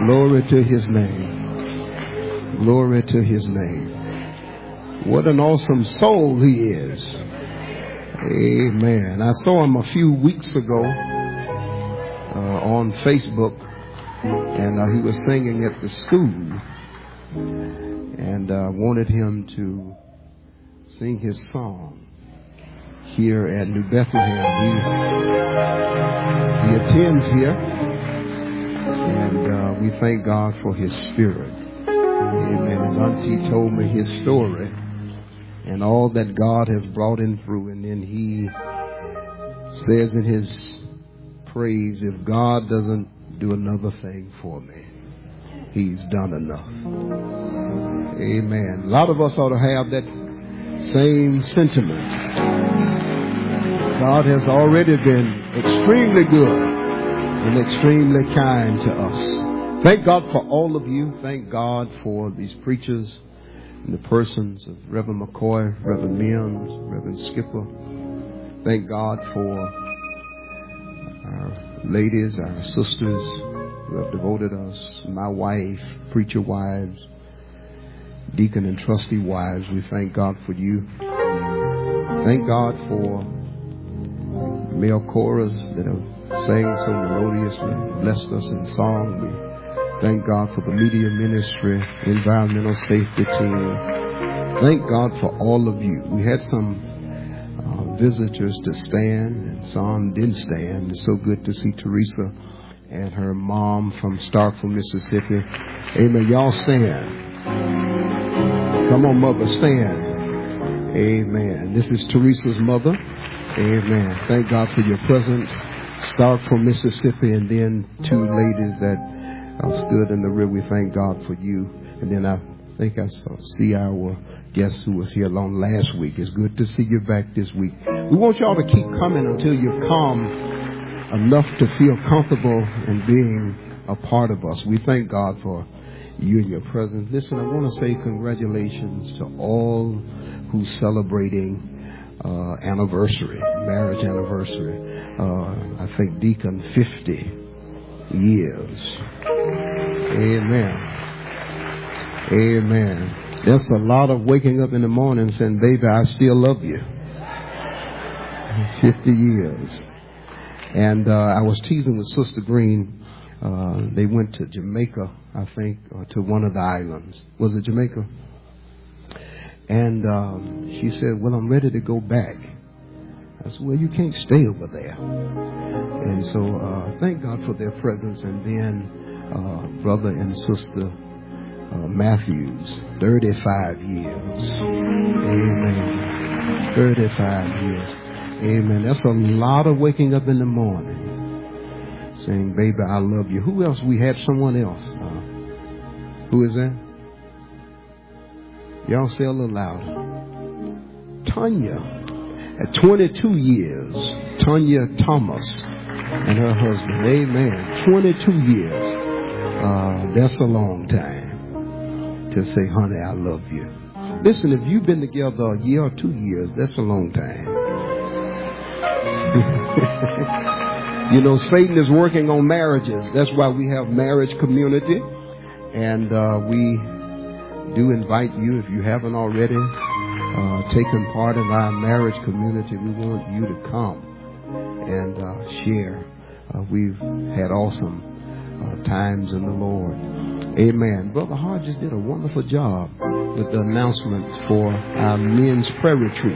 Glory to his name. Glory to his name. What an awesome soul he is. Amen. I saw him a few weeks ago on Facebook, and he was singing at the school, and I wanted him to sing his song here at New Bethlehem. He attends here, and we thank God for his spirit. Amen. His auntie told me his story and all that God has brought him through, and then he says in his praise, if God doesn't do another thing for me, he's done enough. Amen. A lot of us ought to have that same sentiment. God has already been extremely good and extremely kind to us. Thank God for all of you. Thank God for these preachers in the persons of Reverend McCoy, Reverend Mims, Reverend Skipper. Thank God for our ladies, our sisters who have devoted us, my wife, preacher wives, deacon and trustee wives. We thank God for you. Thank God for male chorus that have sang so melodiously, blessed us in song. We thank God for the media ministry, environmental safety team. Thank God for all of you. We had some visitors to stand, and some didn't stand. It's so good to see Teresa and her mom from Starkville, Mississippi. Amen. Y'all stand. Come on, mother, stand. Amen. This is Teresa's mother. Amen. Thank God for your presence. Starkville, Mississippi, and then two ladies that stood in the rear. We thank God for you. And then I think I see our guest who was here along last week. It's good to see you back this week. We want y'all to keep coming until you're calm enough to feel comfortable in being a part of us. We thank God for you and your presence. Listen, I want to say congratulations to all who's celebrating anniversary, marriage anniversary. I think Deacon 50 years. Amen. Amen. There's a lot of waking up in the morning saying, baby, I still love you. 50 years. And I was teasing with Sister Green. They went to Jamaica, I think, or to one of the islands. Was it Jamaica? And she said, well, I'm ready to go back. I said, well, you can't stay over there. And so thank God for their presence. And then brother and sister Matthews, 35 years. Amen. 35 years. Amen. That's a lot of waking up in the morning saying, baby, I love you. Who else? We had someone else. Who is that? Y'all say a little louder. Tanya. At 22 years, Tanya Thomas and her husband. Amen. 22 years. That's a long time to say, honey, I love you. Listen, if you've been together a year or 2 years, that's a long time. You know, Satan is working on marriages. That's why we have marriage community. And we do invite you, if you haven't already taken part in our marriage community, we want you to come and share. We've had awesome times in the Lord. Amen. Brother Hart just did a wonderful job with the announcement for our men's prayer retreat.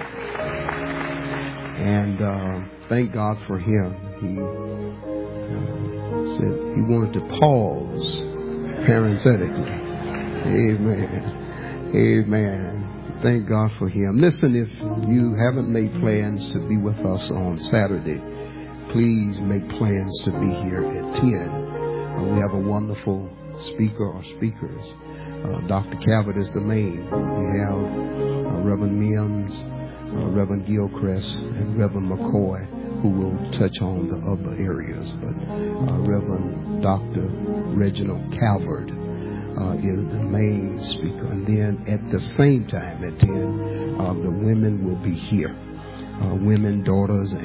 And thank God for him. He said he wanted to pause parenthetically. Amen. Amen. Thank God for him. Listen, if you haven't made plans to be with us on Saturday, please make plans to be here at 10. We have a wonderful speaker or speakers. Dr. Cabot is the main. We have Reverend Mims, Reverend Gilchrist, and Reverend McCoy, who will touch on the other areas. But Reverend Dr. Reginald Calvert is the main speaker. And then at the same time at 10, the women will be here. Women, daughters,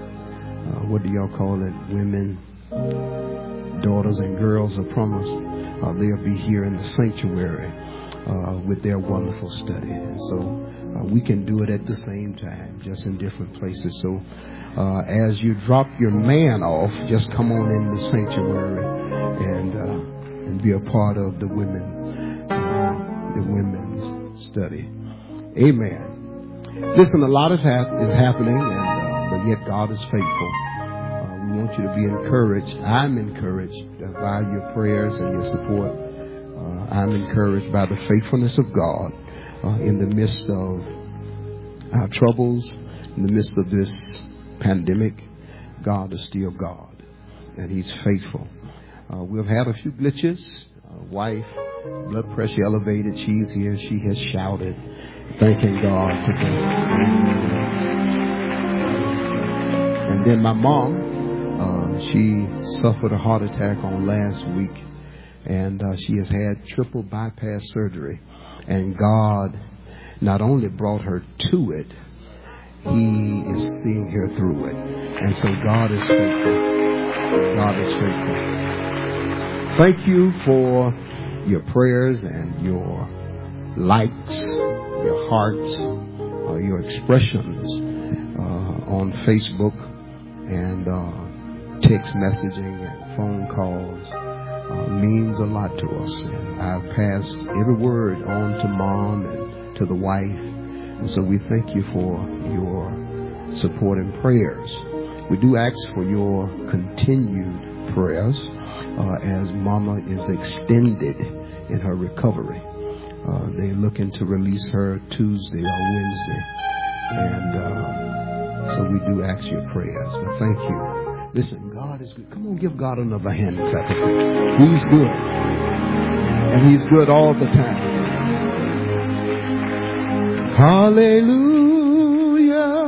and what do y'all call it? Women, daughters, and girls of promise. they'll be here in the sanctuary with their wonderful study. And so we can do it at the same time, just in different places. So as you drop your man off, just come on in the sanctuary and be a part of the women's study. Amen. Listen, a lot is happening, but yet God is faithful. We want you to be encouraged. I'm encouraged by your prayers and your support. I'm encouraged by the faithfulness of God in the midst of our troubles, in the midst of this pandemic. God is still God, and He's faithful. We've had a few glitches. Wife, blood pressure elevated. She's here. She has shouted, thanking God today. And then my mom, she suffered a heart attack on last week, and she has had triple bypass surgery. And God not only brought her to it, He is seeing her through it. And so God is faithful. God is faithful. Thank you for your prayers and your likes, your hearts, your expressions on Facebook and text messaging and phone calls. Means a lot to us. And I've passed every word on to Mom and to the wife. And so we thank you for your support and prayers. We do ask for your continued prayers as Mama is extended in her recovery. They're looking to release her Tuesday or Wednesday. And so we do ask your prayers. But thank you. Listen, God is good. Come on, give God another hand clap. He's good. And He's good all the time. Hallelujah.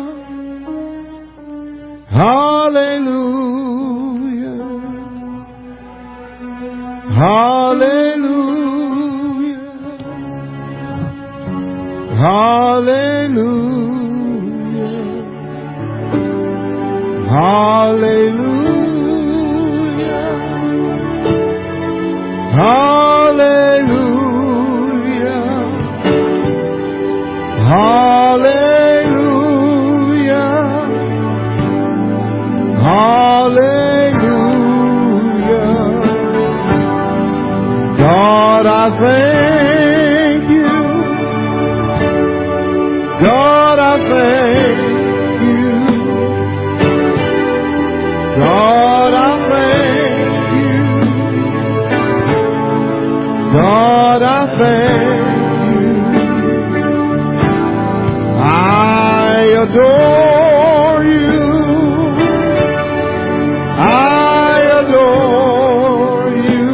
Hallelujah. Hallelujah. Hallelujah. Hallelujah. Hallelujah. Hallelujah. Hallelujah. God, I thank you. God, I thank you. God, I thank you. God, I thank you. I adore you. I adore you.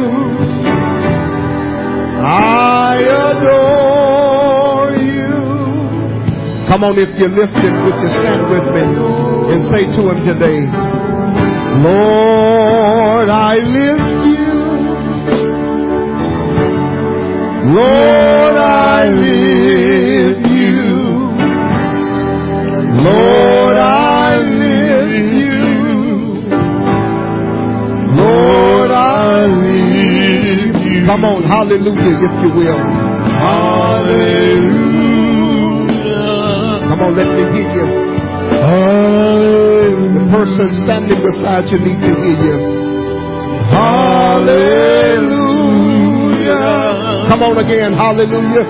I adore you. Come on, if you're lifted, would you stand with me and say to Him today, Lord, I lift you. Lord, I lift you. Lord, I lift you. Lord, I lift you. Come on, hallelujah, if you will. Hallelujah. Come on, let me hear you. Hallelujah. The person standing beside you need to hear you. Hallelujah. Come on again. Hallelujah.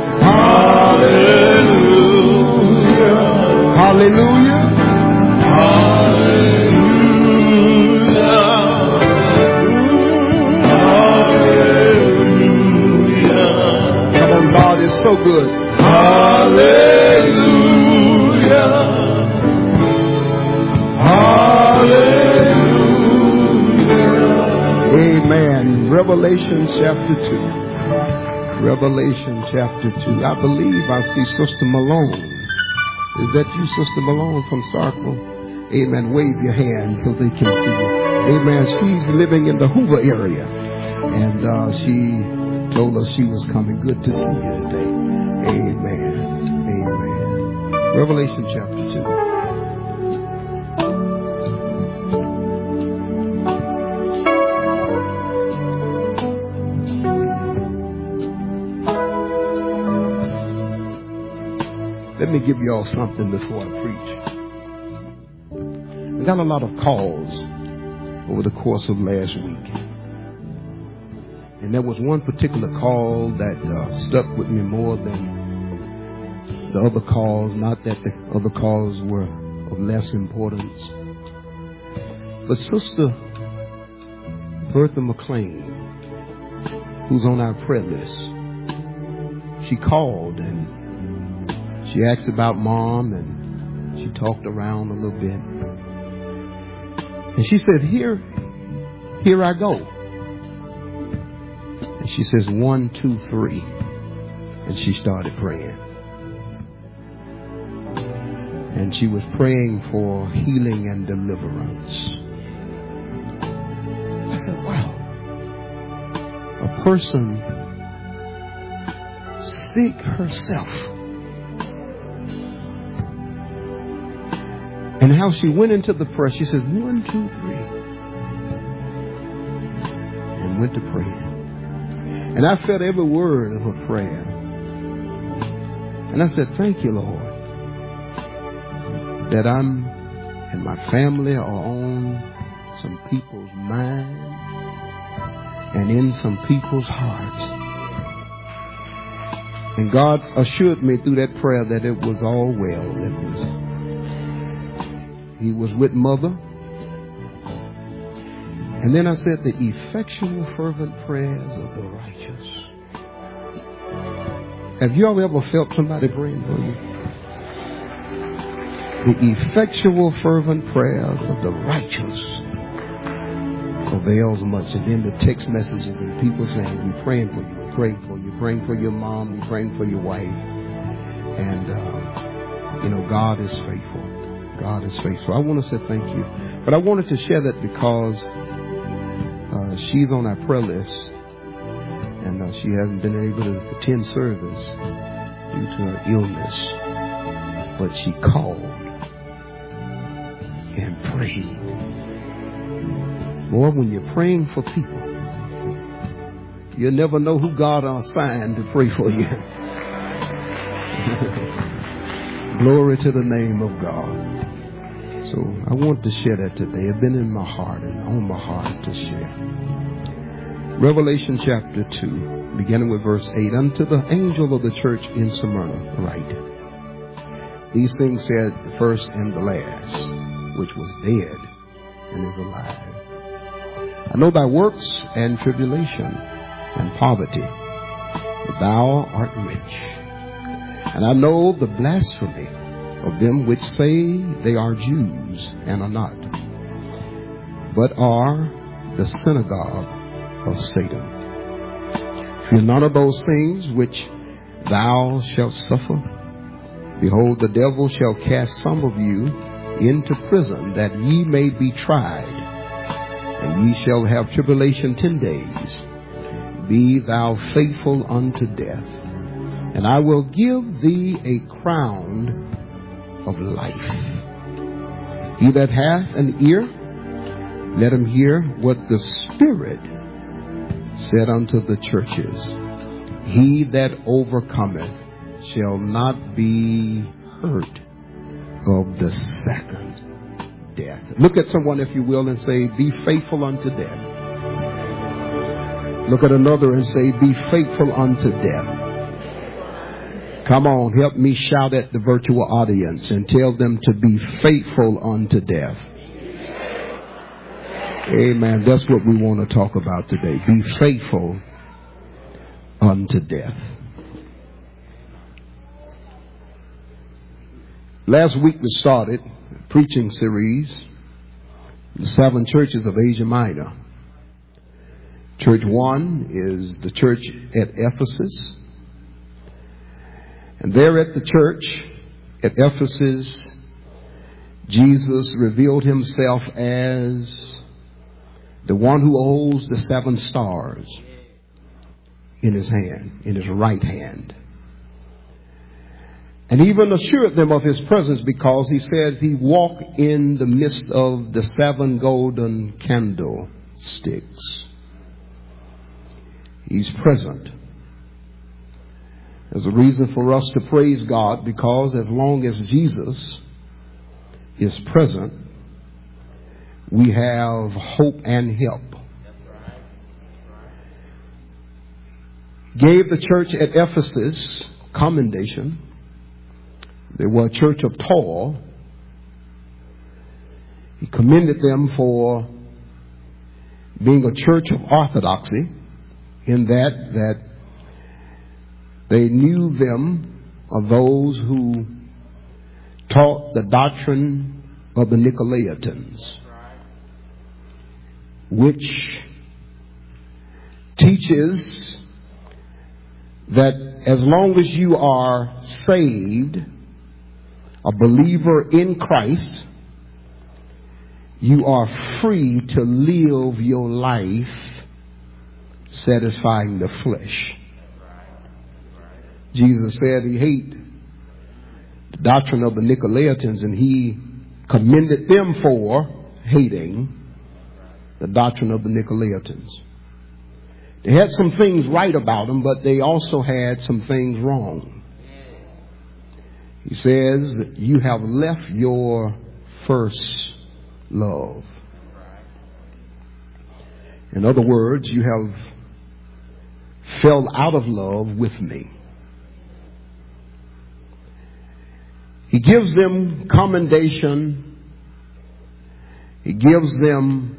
Hallelujah. Hallelujah. Hallelujah. Hallelujah. Come on, God is so good. Hallelujah. Hallelujah. Amen. Revelation chapter 2. Revelation chapter 2. I believe I see Sister Malone. Is that you, Sister Malone from Starkville? Amen. Wave your hand so they can see you. Amen. She's living in the Hoover area. And she told us she was coming. Good to see you today. Amen. Amen. Revelation chapter 2. me give you all something before I preach. I got a lot of calls over the course of last week. And there was one particular call that stuck with me more than the other calls. Not that the other calls were of less importance. But Sister Bertha McLean, who's on our prayer list, she called and she asked about Mom, and she talked around a little bit. And she said, here I go. And she says, 1, 2, 3. And she started praying. And she was praying for healing and deliverance. I said, wow. A person sick herself. And how she went into the prayer, she says, 1, 2, 3. And went to praying. And I felt every word of her prayer. And I said, thank you, Lord, that I'm and my family are on some people's mind and in some people's hearts. And God assured me through that prayer that it was all well. He was with Mother. And then I said, the effectual fervent prayers of the righteous. Have you ever felt somebody praying for you? The effectual fervent prayers of the righteous avails much. And then the text messages and people saying, we're praying for you, we're praying for you, praying for your mom, we're praying for your wife. And, God is faithful. God is faithful. I want to say thank you. But I wanted to share that because she's on our prayer list. And she hasn't been able to attend service due to her illness. But she called and prayed. Boy, when you're praying for people, you'll never know who God assigned to pray for you. Glory to the name of God. So I want to share that today. It's been in my heart and on my heart to share. Revelation chapter 2, beginning with verse 8. Unto the angel of the church in Smyrna write, these things said the first and the last, which was dead and is alive. I know thy works and tribulation and poverty, but thou art rich. And I know the blasphemy of them which say they are Jews and are not, but are the synagogue of Satan. Fear none of those things which thou shalt suffer. Behold, the devil shall cast some of you into prison, that ye may be tried, and ye shall have tribulation 10 days. Be thou faithful unto death, and I will give thee a crown of life. He that hath an ear, let him hear what the Spirit said unto the churches. He that overcometh shall not be hurt of the second death. Look at someone, if you will, and say, be faithful unto death. Look at another and say, be faithful unto death. Come on, help me shout at the virtual audience and tell them to be faithful unto death. Amen. That's what we want to talk about today. Be faithful unto death. Last week we started a preaching series, the 7 churches of Asia Minor. Church 1 is the church at Ephesus. And there at the church at Ephesus, Jesus revealed himself as the one who holds the 7 stars in his hand, in his right hand. And even assured them of his presence, because he said he walked in the midst of the 7 golden candlesticks. He's present. There's a reason for us to praise God, because as long as Jesus is present, we have hope and help. Gave the church at Ephesus commendation. They were a church of toil. He commended them for being a church of orthodoxy, in that they knew them of those who taught the doctrine of the Nicolaitans, which teaches that as long as you are saved, a believer in Christ, you are free to live your life satisfying the flesh. Jesus said he hated the doctrine of the Nicolaitans, and he commended them for hating the doctrine of the Nicolaitans. They had some things right about them, but they also had some things wrong. He says, you have left your first love. In other words, you have fell out of love with me. He gives them commendation. He gives them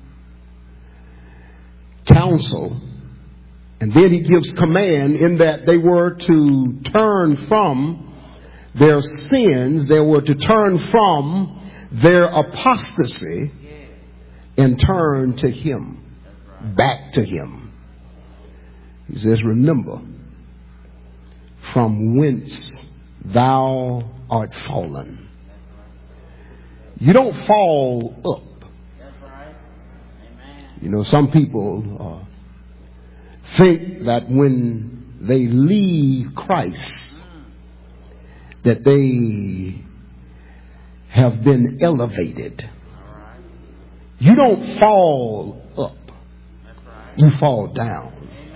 counsel. And then he gives command in that they were to turn from their sins. They were to turn from their apostasy and turn to him, back to him. He says, remember from whence thou art fallen. You don't fall up. You know, some people think that when they leave Christ, that they have been elevated. You don't fall up. You fall down.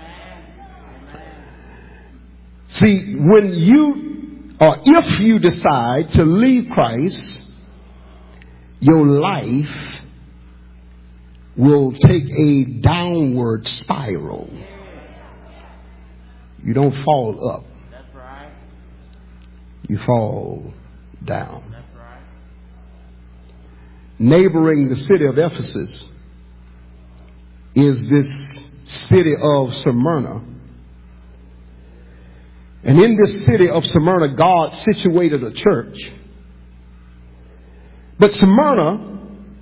See, when you, or if you decide to leave Christ, your life will take a downward spiral. You don't fall up. You fall down. Neighboring the city of Ephesus is this city of Smyrna. And in this city of Smyrna, God situated a church. But Smyrna,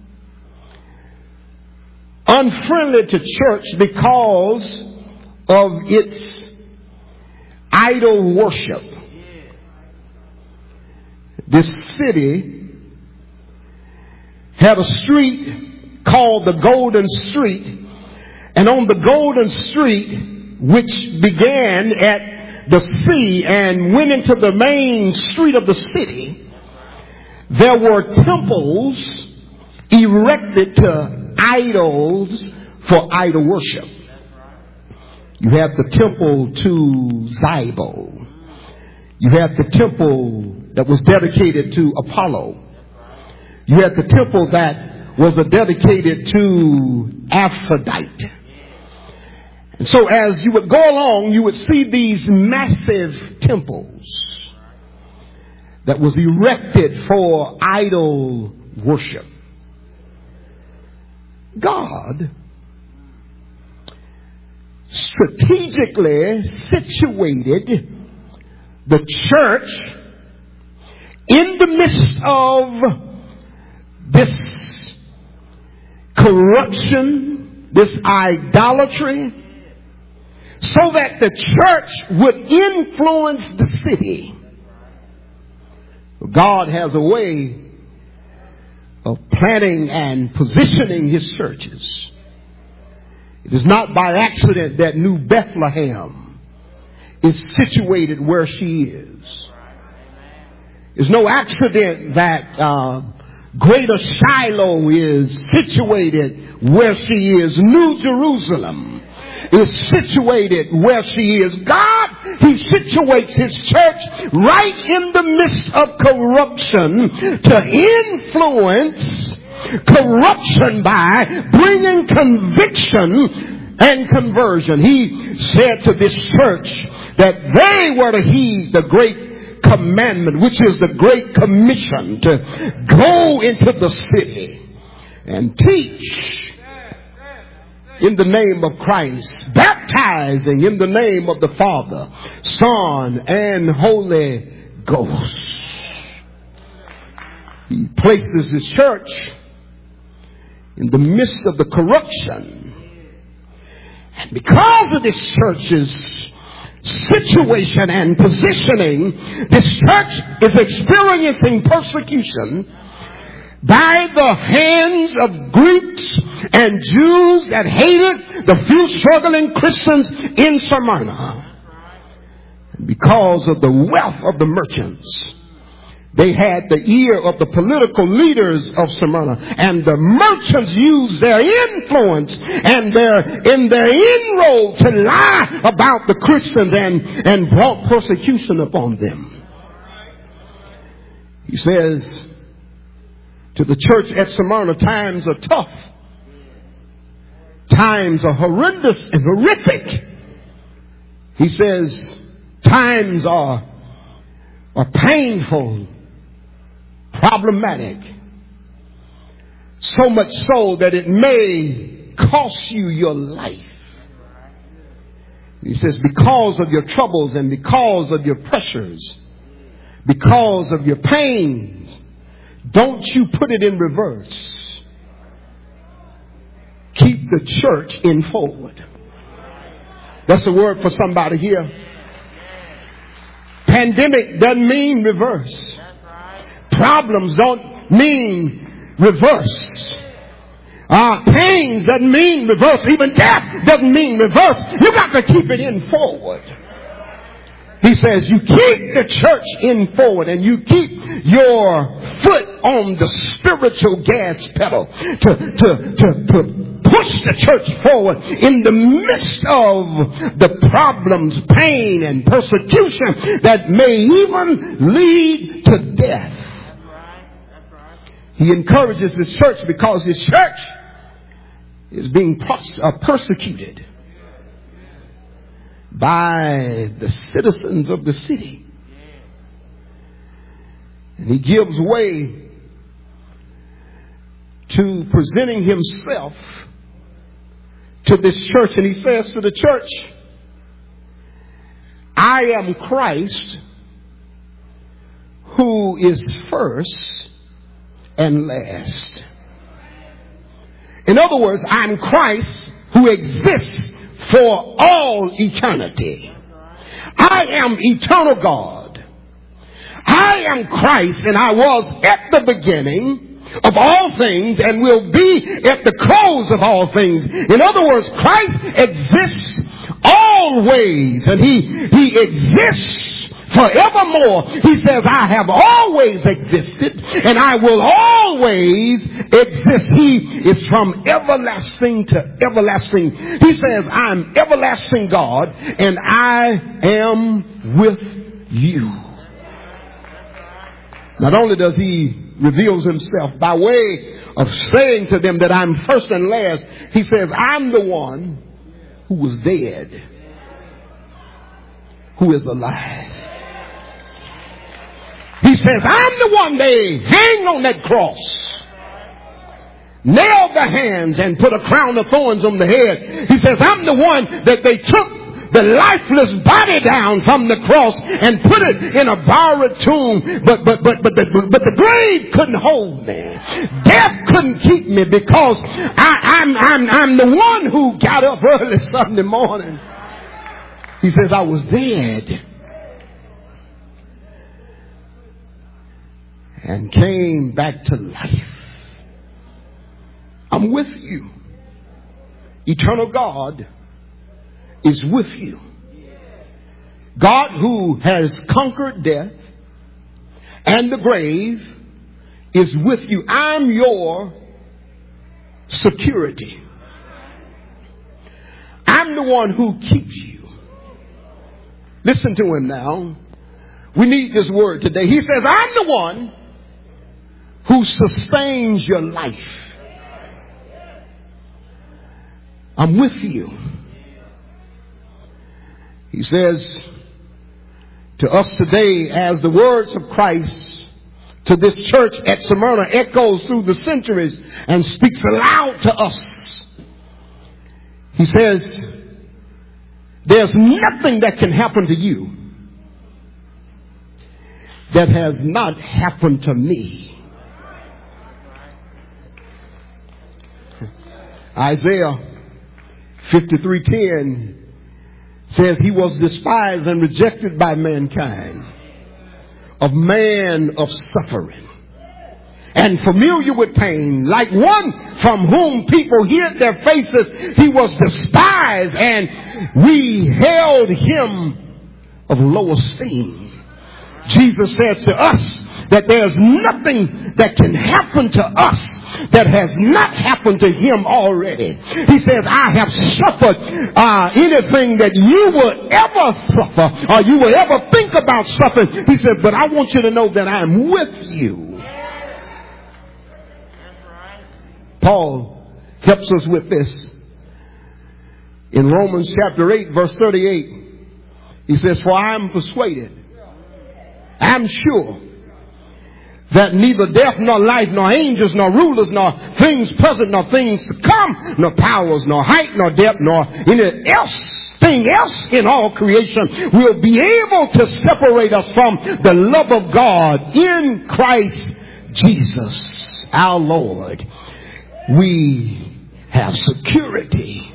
unfriendly to church because of its idol worship. This city had a street called the Golden Street. And on the Golden Street, which began at the sea and went into the main street of the city, there were temples erected to idols for idol worship. You had the temple to Cybele. You had the temple that was dedicated to Apollo. You had the temple that was dedicated to Aphrodite. And so as you would go along, you would see these massive temples that was erected for idol worship. God strategically situated the church in the midst of this corruption, this idolatry, so that the church would influence the city. God has a way of planning and positioning his churches. It is not by accident that New Bethlehem is situated where she is. It's no accident that Greater Shiloh is situated where she is. New Jerusalem is situated where she is. God He situates his church right in the midst of corruption to influence corruption by bringing conviction and conversion. He said to this church that they were to heed the great commandment, which is the great commission, to go into the city and teach in the name of Christ, baptizing in the name of the Father, Son, and Holy Ghost. He places his church in the midst of the corruption. And because of this church's situation and positioning, this church is experiencing persecution by the hands of Greeks and Jews that hated the few struggling Christians in Smyrna. Because of the wealth of the merchants, they had the ear of the political leaders of Smyrna, and the merchants used their influence and their inroad to lie about the Christians and brought persecution upon them. He says to the church at Smyrna, times are tough. Times are horrendous and horrific. He says times are painful, problematic. So much so that it may cost you your life. He says because of your troubles and because of your pressures, because of your pains, don't you put it in reverse. Keep the church in forward. That's a word for somebody here. Pandemic doesn't mean reverse. Problems don't mean reverse. Pains doesn't mean reverse. Even death doesn't mean reverse. You got to keep it in forward. He says you keep the church in forward and you keep your foot on the spiritual gas pedal to push the church forward in the midst of the problems, pain, and persecution that may even lead to death. He encourages his church because his church is being persecuted by the citizens of the city. And he gives way to presenting himself to this church. And he says to the church, I am Christ who is first and last. In other words, I'm Christ who exists for all eternity. I am eternal God. I am Christ, and I was at the beginning of all things and will be at the close of all things. In other words, Christ exists always, and he exists forevermore. He says, I have always existed and I will always exist. He is from everlasting to everlasting. He says, I'm everlasting God and I am with you. Not only does he reveal himself by way of saying to them that I'm first and last, he says, I'm the one who was dead, who is alive. He says, I'm the one they hang on that cross, nailed the hands and put a crown of thorns on the head. He says, I'm the one that they took the lifeless body down from the cross and put it in a borrowed tomb. But the grave couldn't hold me. Death couldn't keep me because I'm the one who got up early Sunday morning. He says, I was dead and came back to life. I'm with you. Eternal God is with you. God who has conquered death and the grave is with you. I'm your security. I'm the one who keeps you. Listen to him now. We need this word today. He says, I'm the one who sustains your life. I'm with you. He says to us today, as the words of Christ to this church at Smyrna echoes through the centuries and speaks aloud to us. He says, there's nothing that can happen to you that has not happened to me. Isaiah 53:10 says he was despised and rejected by mankind, of man of suffering, and familiar with pain, like one from whom people hid their faces. He was despised, and we held him of low esteem. Jesus says to us that there's nothing that can happen to us that has not happened to him already. He says, I have suffered anything that you will ever suffer or you will ever think about suffering. He said, but I want you to know that I am with you. Paul helps us with this. In Romans chapter 8, verse 38, he says, for I am persuaded, I'm sure, that neither death nor life, nor angels, nor rulers, nor things present, nor things to come, nor powers, nor height, nor depth, nor anything else in all creation will be able to separate us from the love of God in Christ Jesus our Lord. We have security.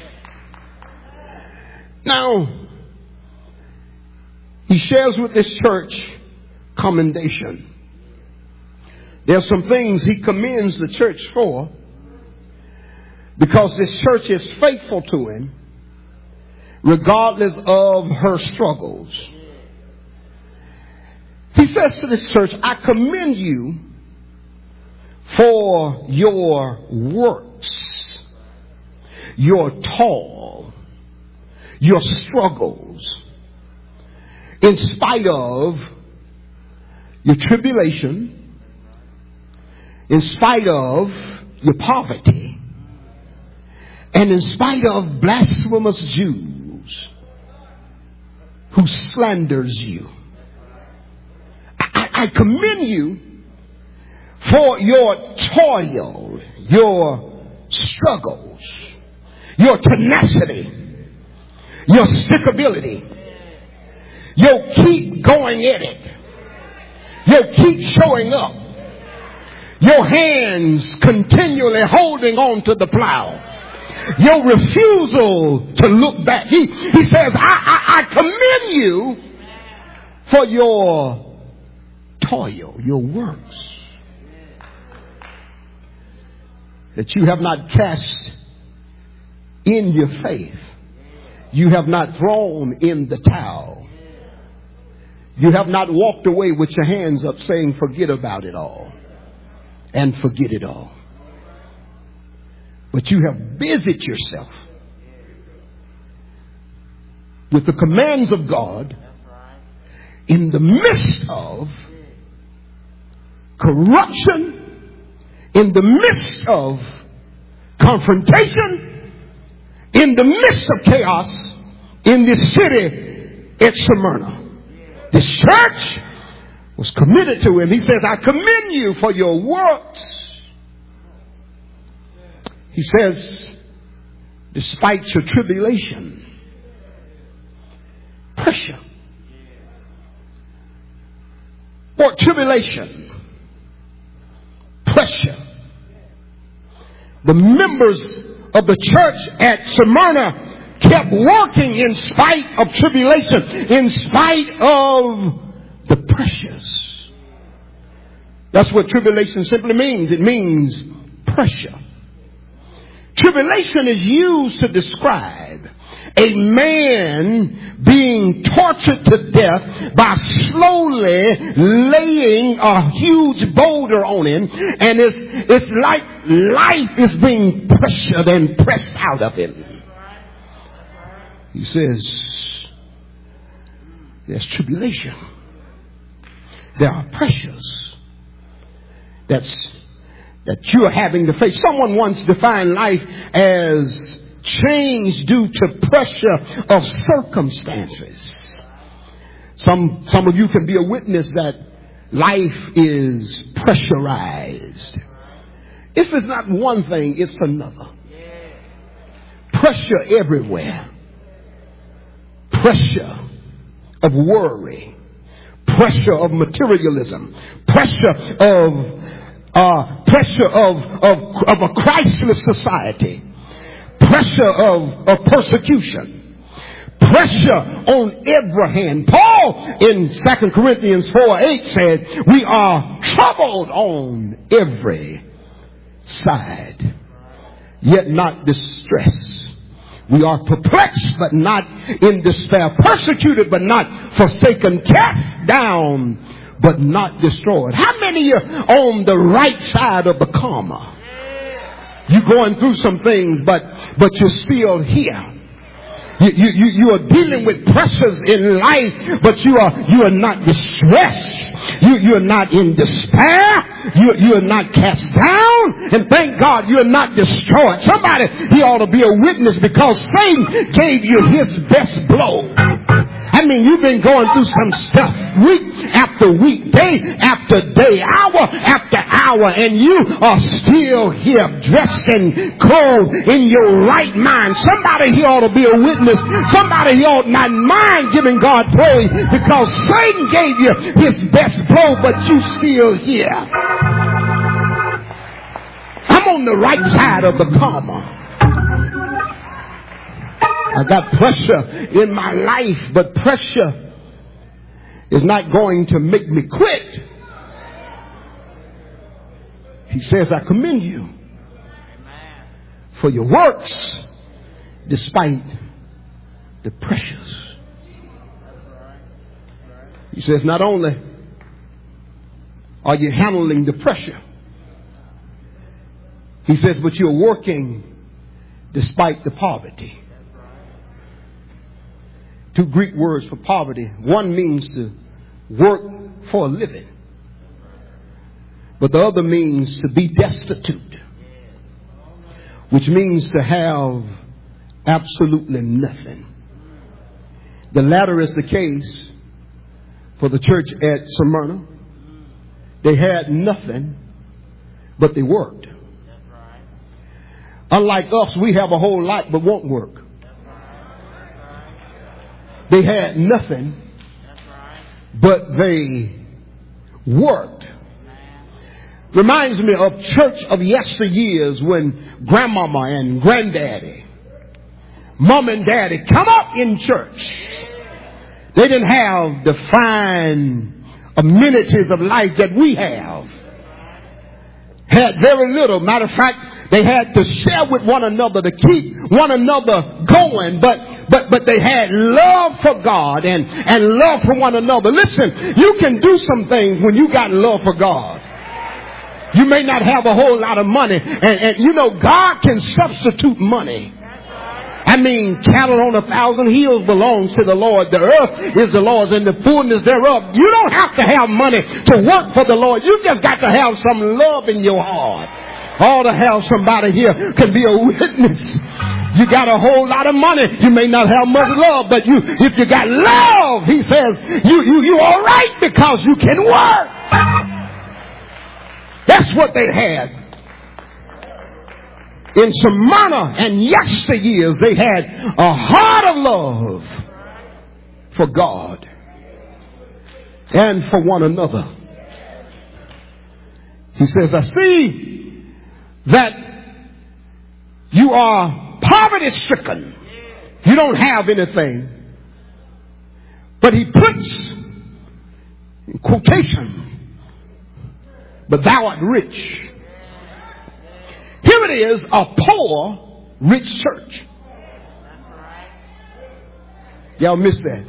Now, he shares with this church commendation. There's some things he commends the church for, because this church is faithful to him regardless of her struggles. He says to this church, I commend you for your works, your toil, your struggles, in spite of your tribulation, in spite of your poverty, and in spite of blasphemous Jews who slanders you. I commend you for your toil, your struggles, your tenacity, your stickability. You'll keep going at it. You'll keep showing up. Your hands continually holding on to the plow. Your refusal to look back. He says, I commend you for your toil, your works. That you have not cast in your faith. You have not thrown in the towel. You have not walked away with your hands up saying, forget about it all. And forget it all. But you have busied yourself with the commands of God in the midst of corruption, in the midst of confrontation, in the midst of chaos in this city at Smyrna. This church was committed to him. He says, I commend you for your works. He says, despite your tribulation, pressure, or tribulation, pressure, the members of the church at Smyrna kept working in spite of tribulation, in spite of the pressures. That's what tribulation simply means. It means pressure. Tribulation is used to describe a man being tortured to death by slowly laying a huge boulder on him, and it's like life is being pressured and pressed out of him. He says, There's tribulation. There are pressures that you're having to face. Someone once defined life as change due to pressure of circumstances. Some of you can be a witness that life is pressurized. If it's not one thing, it's another. Pressure everywhere. Pressure of worry. Pressure of materialism. Pressure of a Christless society. Pressure of persecution. Pressure on every hand. Paul in 2 Corinthians 4:8 said, we are troubled on every side, yet not distressed. We are perplexed, but not in despair. Persecuted, but not forsaken. Cast down, but not destroyed. How many are on the right side of the comma? You're going through some things, but you're still here. You are dealing with pressures in life, but you are not distressed. You are not in despair. You are not cast down. And thank God you are not destroyed. Somebody, he ought to be a witness, because Satan gave you his best blow. I mean, you've been going through some stuff week after week, day after day, hour after hour, and you are still here dressed and clothed in your right mind. Somebody here ought to be a witness. Somebody here ought not mind giving God praise, because Satan gave you his best blow, but you still here. I'm on the right side of the comma. I got pressure in my life, but pressure is not going to make me quit. He says, I commend you for your works despite the pressures. He says, not only are you handling the pressure, he says, but you're working despite the poverty. Two Greek words for poverty. One means to work for a living, but the other means to be destitute, which means to have absolutely nothing. The latter is the case for the church at Smyrna. They had nothing, but they worked. Unlike us, we have a whole lot but won't work. They had nothing, but they worked. Reminds me of church of yesteryears when grandmama and granddaddy, mom and daddy come up in church. They didn't have the fine amenities of life that we have. Had very little. Matter of fact, they had to share with one another to keep one another going. But they had love for God and love for one another. Listen, you can do some things when you got love for God. You may not have a whole lot of money. And you know, God can substitute money. I mean, cattle on 1,000 hills belongs to the Lord. The earth is the Lord's and the fullness thereof. You don't have to have money to work for the Lord. You just got to have some love in your heart. Ought to have somebody here can be a witness. You got a whole lot of money. You may not have much love, but if you got love, he says, you all right because you can work. That's what they had. In Smyrna and yesteryears, they had a heart of love for God and for one another. He says, I see that you are poverty stricken. You don't have anything. But he puts in quotation, but thou art rich. Here it is, a poor, rich church. Y'all missed that.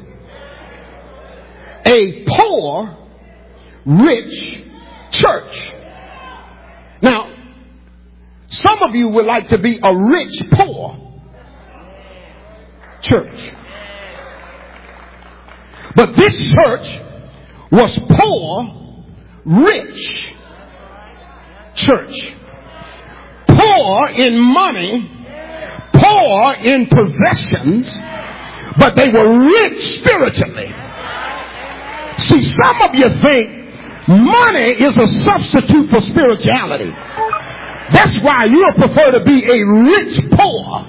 A poor, rich church. Now, some of you would like to be a rich, poor church. But this church was poor, rich church. Poor in money, poor in possessions, but they were rich spiritually. See, some of you think money is a substitute for spirituality. That's why you'll prefer to be a rich poor.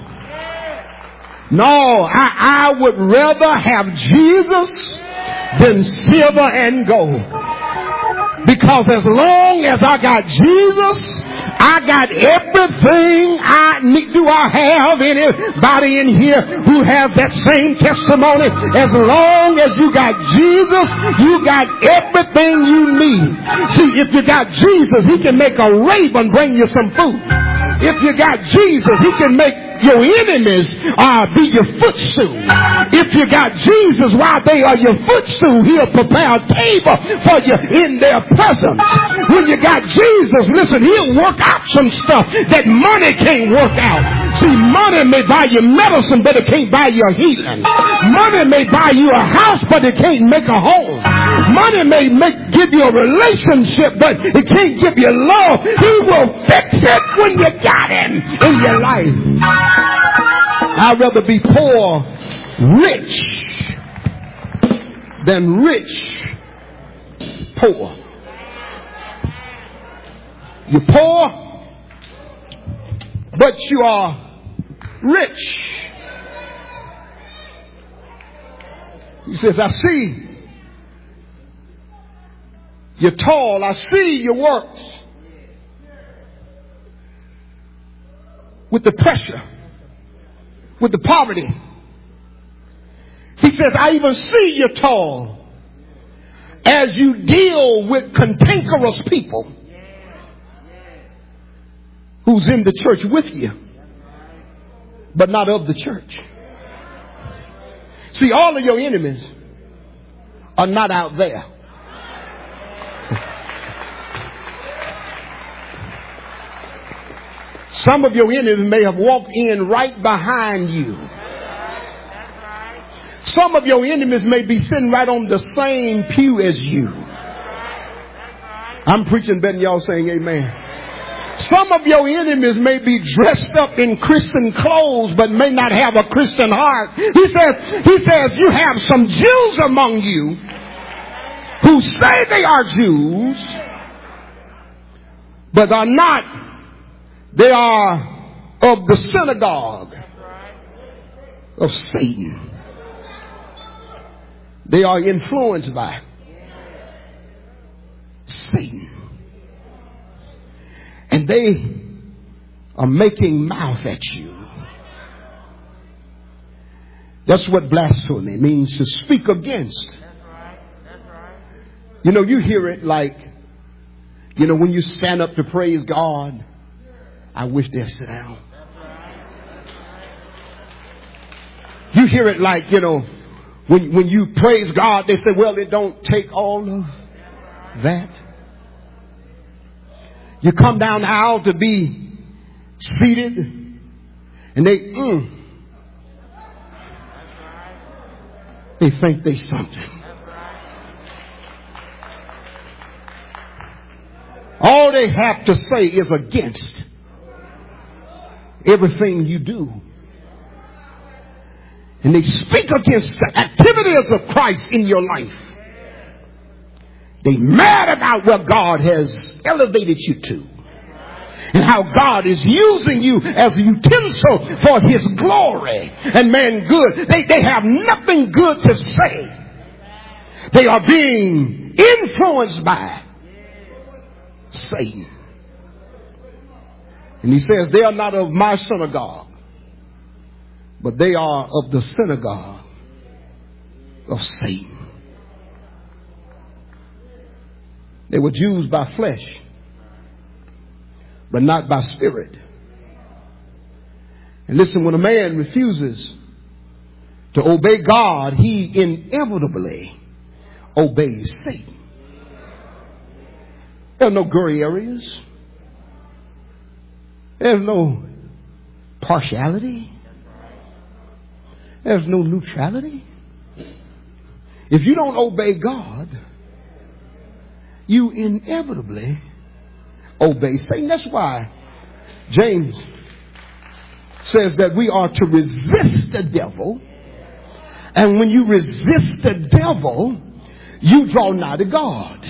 No, I would rather have Jesus than silver and gold. Because as long as I got Jesus, I got everything I need. Do I have anybody in here who has that same testimony? As long as you got Jesus, you got everything you need. See, if you got Jesus, he can make a raven bring you some food. If you got Jesus, he can make your enemies be your footstool. If you got Jesus while they are your footstool, he'll prepare a table for you in their presence. When you got Jesus, listen, he'll work out some stuff that money can't work out. See, money may buy you medicine, but it can't buy you a healing. Money may buy you a house, but it can't make a home. Money may give you a relationship, but it can't give you love. He will fix it when you got him in your life. I'd rather be poor, rich, than rich, poor. You're poor, but you are rich. He says, I see you're tall. I see your works. With the pressure, with the poverty. He says, I even see you're tall as you deal with cantankerous people who's in the church with you, but not of the church. See, all of your enemies are not out there. Some of your enemies may have walked in right behind you. Some of your enemies may be sitting right on the same pew as you. I'm preaching better than y'all saying amen. Some of your enemies may be dressed up in Christian clothes but may not have a Christian heart. He says you have some Jews among you who say they are Jews but are not. They are of the synagogue of Satan. They are influenced by Satan. And they are making mouth at you. That's what blasphemy means, to speak against. You know, you hear it like, you know, when you stand up to praise God, I wish they'd sit down. You hear it like, you know, when you praise God, they say, well, it don't take all of that. You come down the aisle to be seated and they think they something. All they have to say is against everything you do. And they speak against the activities of Christ in your life. They're mad about what God has elevated you to. And how God is using you as a utensil for his glory. And man, good. They have nothing good to say. They are being influenced by Satan. And he says, they are not of my synagogue, but they are of the synagogue of Satan. They were Jews by flesh, but not by spirit. And listen, when a man refuses to obey God, he inevitably obeys Satan. There are no gray areas. There's no partiality. There's no neutrality. If you don't obey God, you inevitably obey Satan. That's why James says that we are to resist the devil. And when you resist the devil, you draw nigh to God.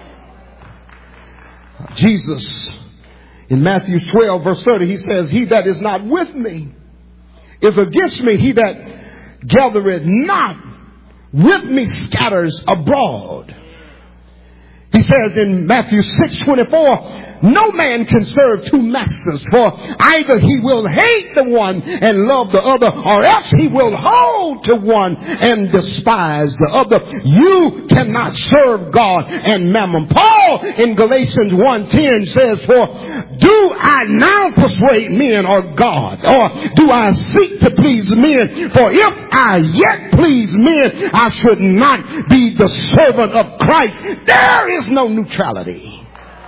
Jesus, in Matthew 12, verse 30, he says, he that is not with me is against me. He that gathereth not with me scatters abroad. He says in Matthew 6:24, no man can serve two masters, for either he will hate the one and love the other, or else he will hold to one and despise the other. You cannot serve God and mammon. Paul in Galatians 1:10 says, for do I now persuade men or God, or do I seek to please men? For if I yet please men, I should not be the servant of Christ. There is no neutrality.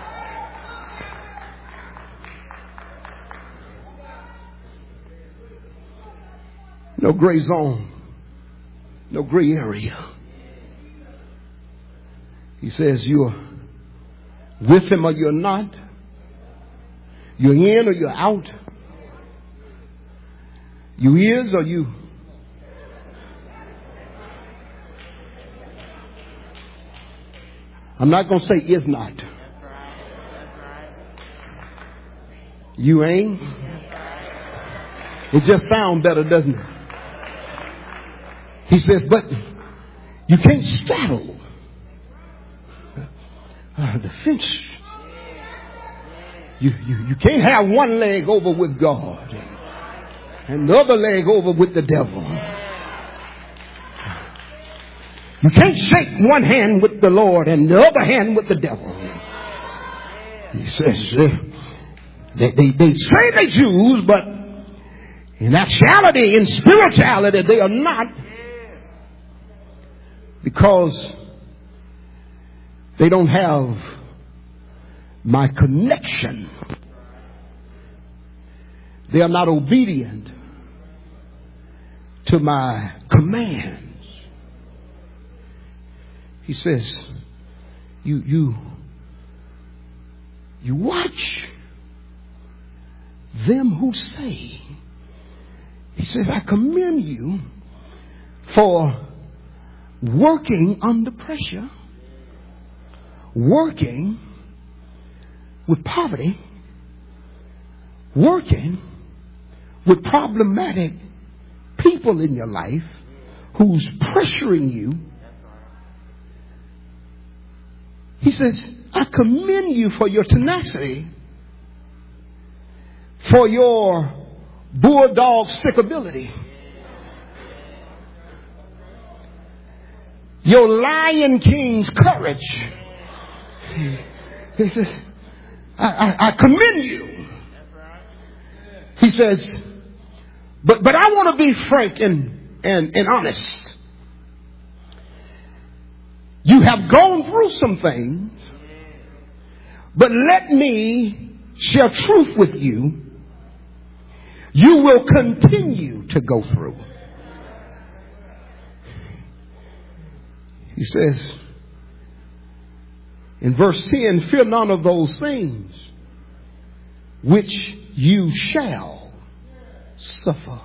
No gray zone. No gray area. He says you're with him or you're not. You're in or you're out. You is or you. I'm not going to say is not. You ain't. It just sounds better, doesn't it? He says, but you can't straddle the fence. You can't have one leg over with God and the other leg over with the devil. You can't shake one hand with the Lord and the other hand with the devil. He says, they say they're Jews, but in actuality, in spirituality, they are not. Because they don't have my connection. They are not obedient to my commands. He says, you watch them who say. He says, I commend you for working under pressure, working with poverty, working with problematic people in your life who's pressuring you. He says, I commend you for your tenacity, for your bulldog stickability, your Lion King's courage. He says, I commend you. He says, but I want to be frank and honest. You have gone through some things, but let me share truth with you. You will continue to go through. He says in verse 10, fear none of those things which you shall suffer.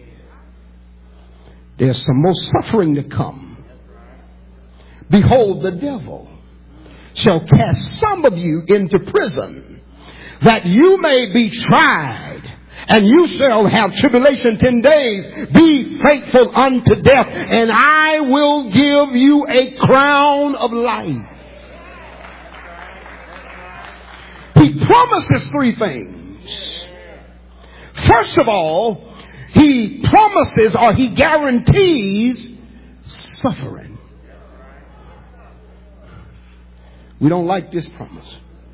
There's some more suffering to come. Behold, the devil shall cast some of you into prison, that you may be tried, and you shall have tribulation 10 days. Be faithful unto death, and I will give you a crown of life. He promises three things. First of all, he promises or he guarantees suffering. We don't like this promise.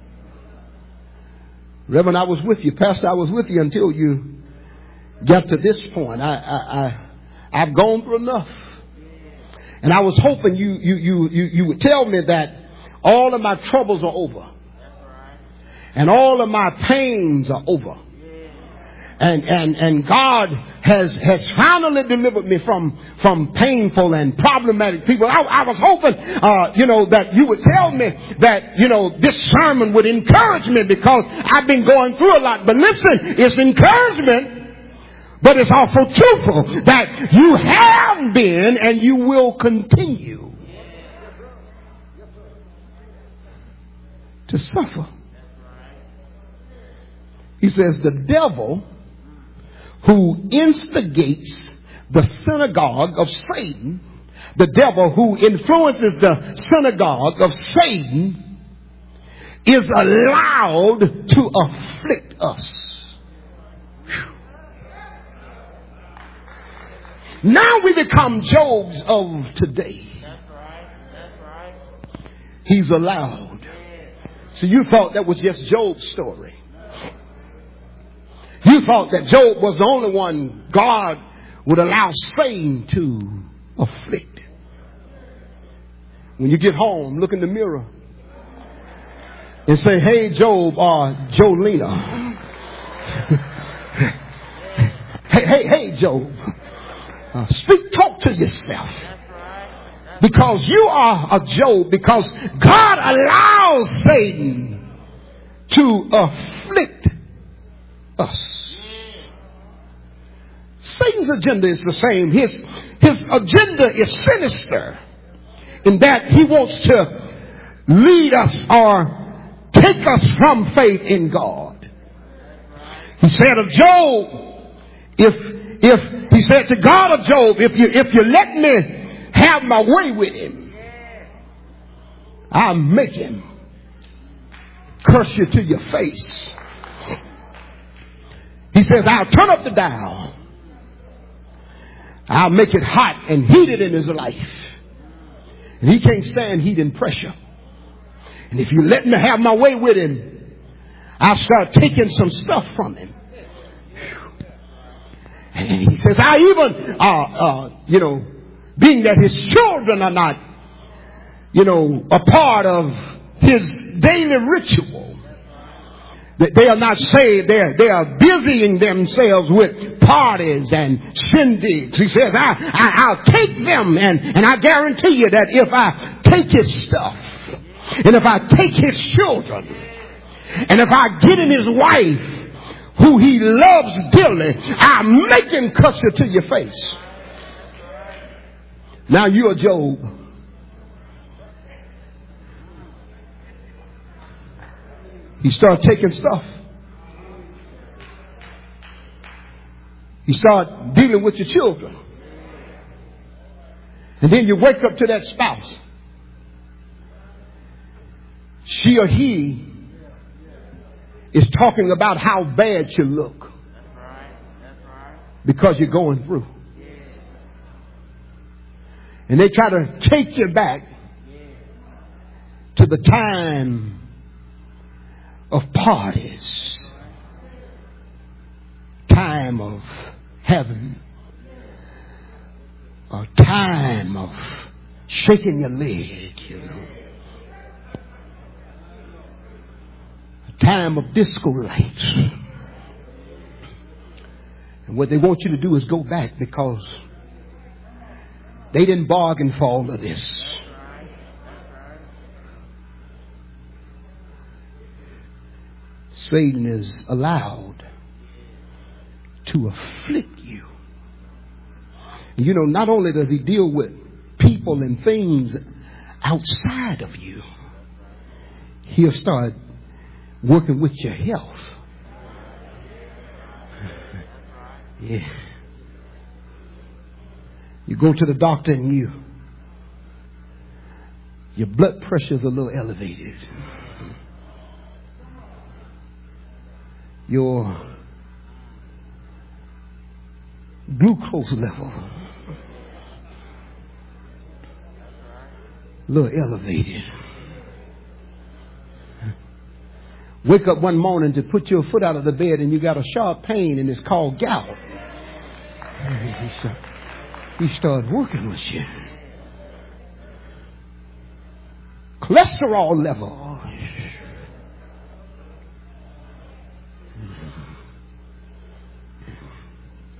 Reverend, I was with you. Pastor, I was with you until you got to this point. I've gone through enough. And I was hoping you would tell me that all of my troubles are over. And all of my pains are over. And God has finally delivered me from painful and problematic people. I was hoping, that you would tell me that, this sermon would encourage me because I've been going through a lot. But listen, it's encouragement, but it's also truthful that you have been and you will continue to suffer. He says the devil who instigates the synagogue of Satan, the devil who influences the synagogue of Satan, is allowed to afflict us. Whew. Now we become Jobs of today. That's right. He's allowed. So you thought that was just Job's story. You thought that Job was the only one God would allow Satan to afflict. When you get home, look in the mirror and say, hey, Job or Jolena. hey, Job. Talk to yourself. Because you are a Job. Because God allows Satan to afflict us. Satan's agenda is the same. His agenda is sinister in that he wants to lead us or take us from faith in God. He said of Job, if he said to God of Job, if you let me have my way with him, I'll make him curse you to your face. He says, I'll turn up the dial. I'll make it hot and heated in his life. And he can't stand heat and pressure. And if you let me have my way with him, I'll start taking some stuff from him. And he says, I even, being that his children are not, a part of his daily ritual. They are not saved. They are busying themselves with parties and shindigs. He says, I'll take them and I guarantee you that if I take his stuff and if I take his children and if I get in his wife who he loves dearly, I'll make him cuss you to your face. Now you're Job. He started taking stuff. He started dealing with your children. And then you wake up to that spouse. She or he is talking about how bad you look because you're going through. And they try to take you back to the time of parties, time of heaven, a time of shaking your leg, a time of disco lights. And what they want you to do is go back because they didn't bargain for all of this. Satan is allowed to afflict you. Not only does he deal with people and things outside of you, he'll start working with your health. Yeah. You go to the doctor and your blood pressure is a little elevated. Your glucose level a little elevated. Wake up one morning to put your foot out of the bed and you got a sharp pain and it's called gout. He started working with you. Cholesterol level.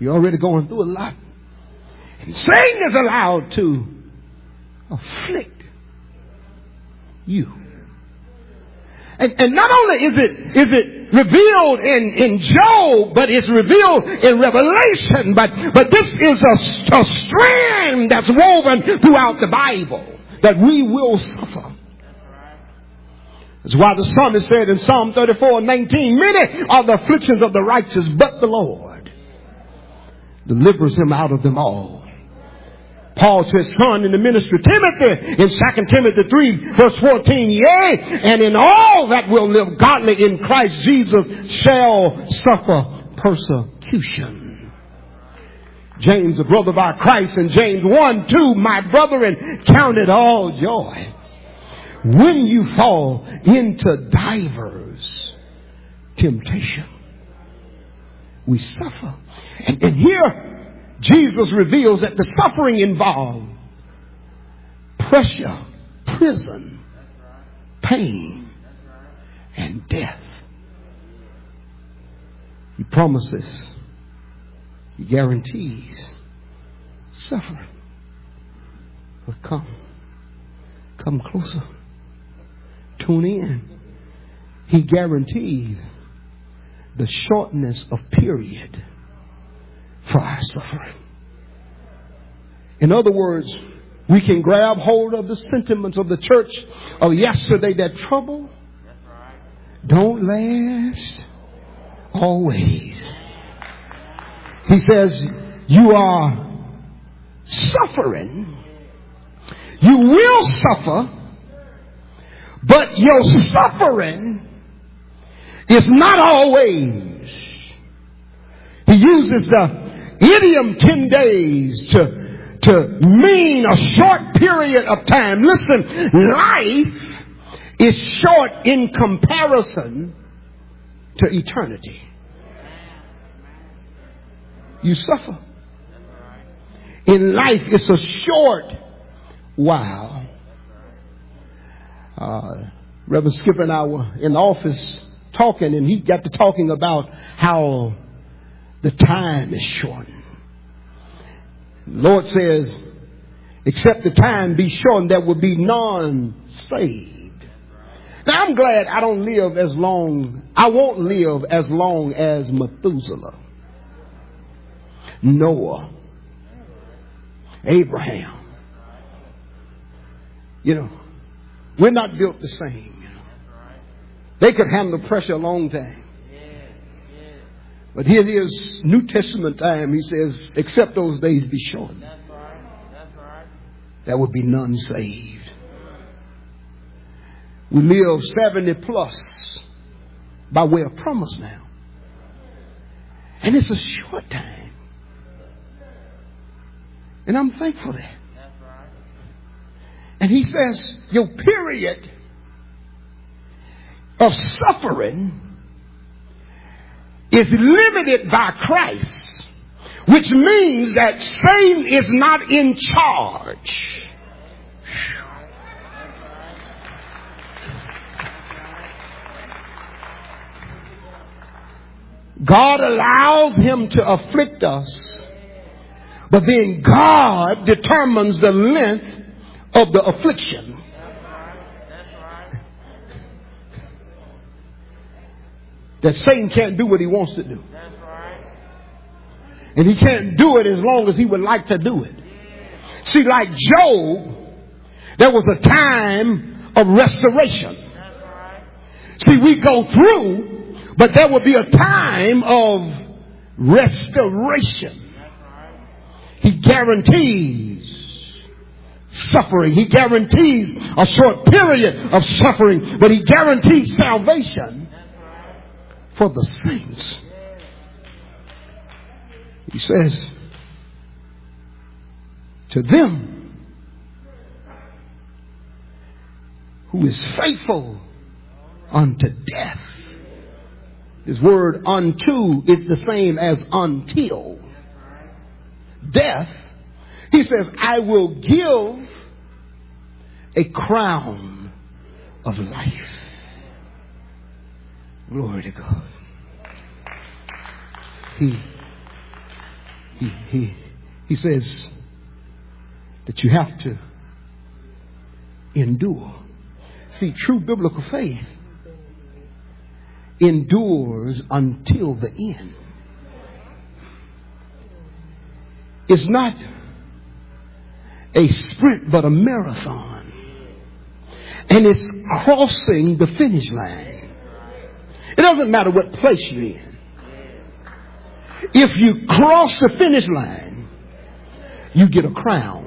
You're already going through a lot. And Satan is allowed to afflict you. And not only is it revealed in Job, but it's revealed in Revelation. But this is a strand that's woven throughout the Bible, that we will suffer. That's why the psalmist said in Psalm 34:19, many are the afflictions of the righteous, but the Lord delivers him out of them all. Paul to his son in the ministry, Timothy, in 2 Timothy 3 verse 14, yea, and in all that will live godly in Christ Jesus shall suffer persecution. James, a brother by Christ, in James 1:2, my brethren, count it all joy when you fall into divers temptation. We suffer. And here Jesus reveals that the suffering involved pressure, prison, pain, and death. He promises, he guarantees suffering. But come closer. Tune in. He guarantees the shortness of period for our suffering. In other words, we can grab hold of the sentiments of the church of yesterday that trouble don't last always. He says, you are suffering. You will suffer, but your suffering is not always. He uses the idiom 10 days to mean a short period of time. Listen, life is short in comparison to eternity. You suffer. In life, it's a short while. Reverend Skipper and I were in the office talking, and he got to talking about how the time is shortened. The Lord says, except the time be shortened, there will be none saved. Now, I'm glad I don't live as long. I won't live as long as Methuselah, Noah, Abraham. You know, we're not built the same. You know, they could handle the pressure a long time. But here it is, New Testament time. He says, except those days be shortened, there would be none saved. We live 70 plus by way of promise now. And it's a short time. And I'm thankful for that. And he says, your period of suffering is limited by Christ, which means that Satan is not in charge. God allows him to afflict us, but then God determines the length of the affliction. That Satan can't do what he wants to do. And he can't do it as long as he would like to do it. See, like Job, there was a time of restoration. See, we go through, but there will be a time of restoration. He guarantees suffering. He guarantees a short period of suffering, but he guarantees salvation for the saints. He says, to them who is faithful unto death. This word unto is the same as until. Death. He says, I will give a crown of life. Glory to God. He says that you have to endure. See, true biblical faith endures until the end. It's not a sprint, but a marathon. And it's crossing the finish line. It doesn't matter what place you're in. If you cross the finish line, you get a crown.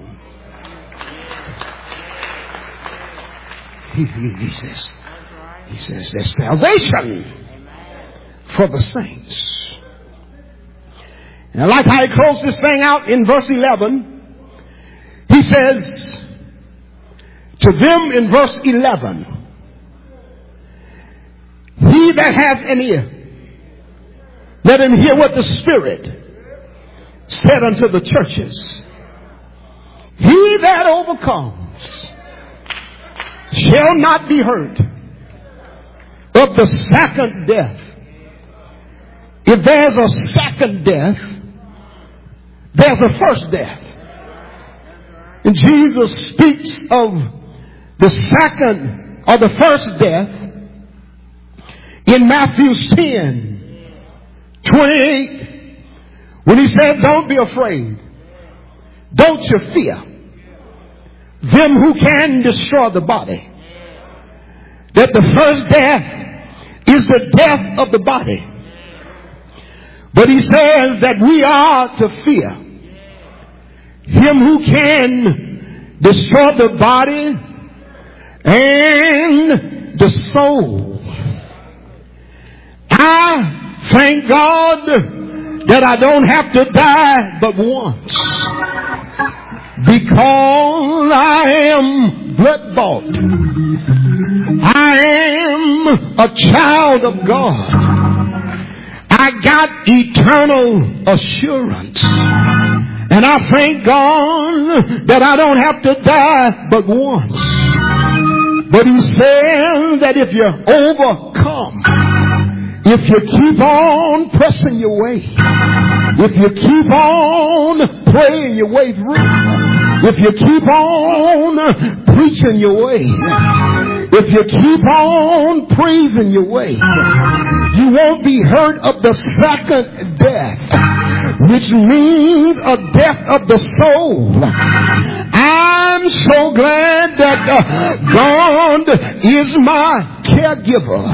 He says there's salvation for the saints. And I like how he closed this thing out in verse 11. He says to them in verse 11, he that hath an ear, let him hear what the Spirit said unto the churches. He that overcomes shall not be hurt of the second death. If there's a second death, there's a first death. And Jesus speaks of the second or the first death in Matthew 10:28, when he said, don't be afraid. Don't you fear them who can destroy the body. That the first death is the death of the body. But he says that we are to fear him who can destroy the body and the soul. I thank God that I don't have to die but once, because I am blood bought. I am a child of God. I got eternal assurance. And I thank God that I don't have to die but once. But he says that if you overcome, if you keep on pressing your way, if you keep on praying your way through, if you keep on preaching your way, if you keep on praising your way, you won't be hurt of the second death, which means a death of the soul. I'm so glad that God is my caregiver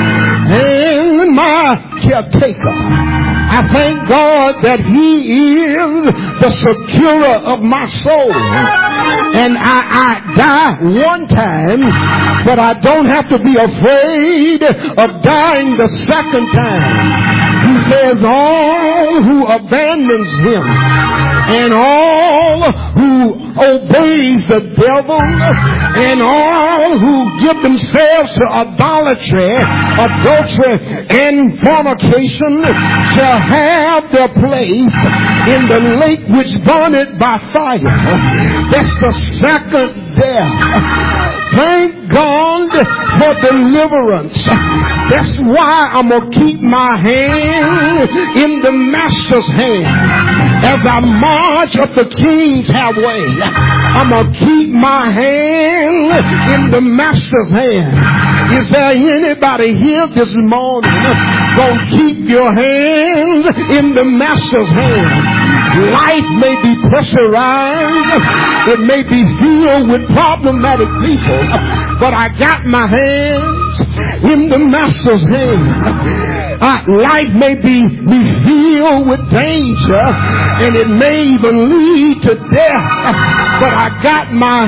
and my caretaker. I thank God that he is the securer of my soul. And I die one time, but I don't have to be afraid of dying the second time. He says all who abandons him and all who obeys the devil and all who give themselves to idolatry, adultery, and fornication shall have their place in the lake which burneth by fire. That's the second death. Thank God for deliverance. That's why I'm going to keep my hand in the Master's hand. As I march up the King's highway, I'm going to keep my hand in the Master's hand. Is there anybody here this morning going to keep your hands in the Master's hand? Life may be pressurized. It may be filled with problematic people. But I got my hands in the Master's hand. Life may be filled with danger, and it may even lead to death. But I got my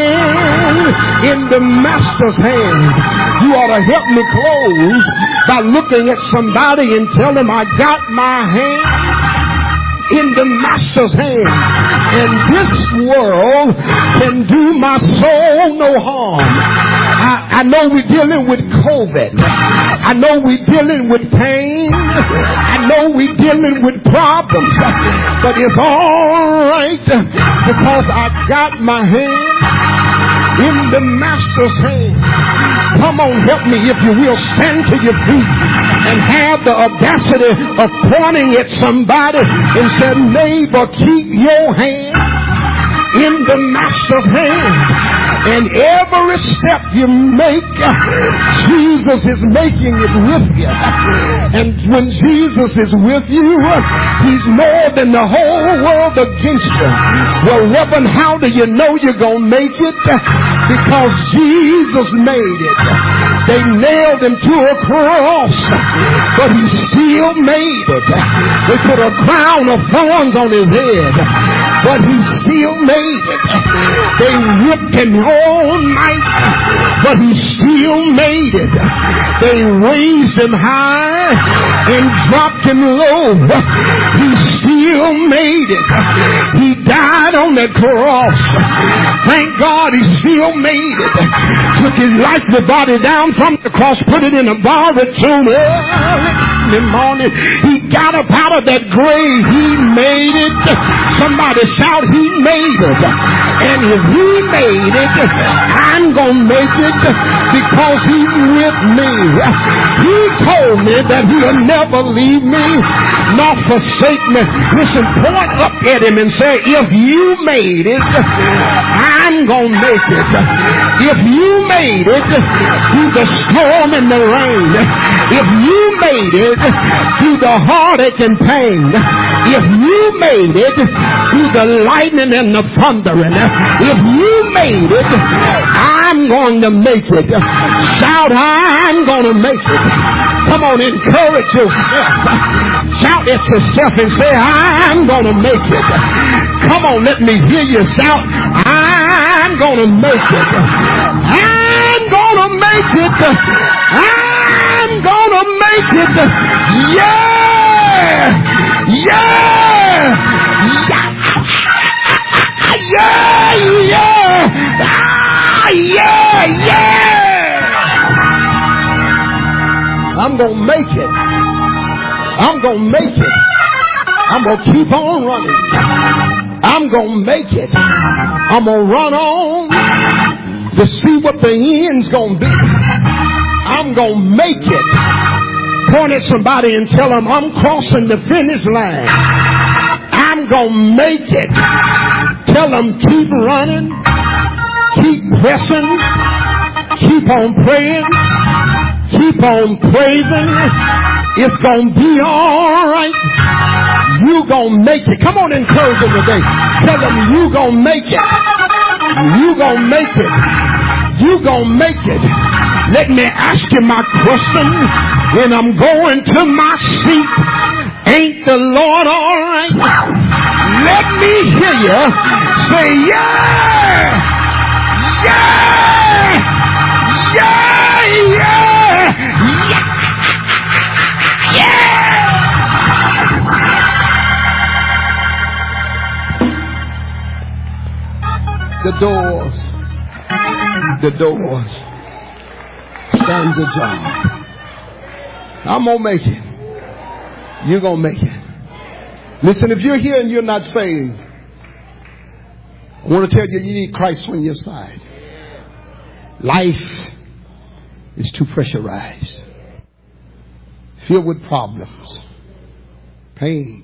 hand in the Master's hand. You ought to help me close by looking at somebody and tell them I got my hand in the Master's hand. And this world can do my soul no harm. I know we're dealing with COVID. I know we're dealing with pain. I know we're dealing with problems. But it's all right because I got my hand in the Master's hand. Come on, help me if you will. Stand to your feet and have the audacity of pointing at somebody and say, neighbor, keep your hand in the Master's hand. And every step you make, Jesus is making it with you. And when Jesus is with you, He's more than the whole world against you. Well, Reverend, how do you know you're going to make it? Because Jesus made it. They nailed Him to a cross, but He still made it. They put a crown of thorns on His head, but He still made it. They whipped Him all night, but He still made it. They raised Him high and dropped Him low. He still made it. He died on the cross. Thank God He still made it. Took His lifeless body down from the cross, put it in a borrowed tomb early in the morning. He got up out of that grave. He made it. Somebody shout, He made it. And if He made it, I'm going to make it because He's with me. He told me that He'll never leave me nor forsake me. Listen, point up at Him and say, if you made it, I'm going to make it. If you made it through the storm and the rain, if you made it through the heartache and pain, if you made it through the lightning and the thundering, if you made it, I'm going to make it. Shout, I'm going to make it. Come on, encourage yourself. Shout at yourself and say, I'm going to make it. Come on, let me hear you shout, I'm going to make it. I'm going to make it. I'm going to make it. Yeah! Yeah! Yeah! Yeah! Yeah! Yeah! I'm going to make it. I'm going to make it. I'm going to keep on running. I'm going to make it. I'm going to run on to see what the end's going to be. I'm going to make it. Point at somebody and tell them, I'm crossing the finish line. I'm going to make it. Tell them, keep running. Keep pressing. Keep on praying. Keep on praising. It's going to be all right. You going to make it. Come on, encourage them today. Tell them you going to make it. You going to make it. You going to make it. Let me ask you my question. When I'm going to my seat, ain't the Lord all right? Let me hear you say, yeah! Yeah! Yeah! Yeah! Yeah! Yeah! The doors stands ajar. I'm going to make it. You're going to make it. Listen, if you're here and you're not saved, I want to tell you, you need Christ on your side. Life is too pressurized, filled with problems, pain.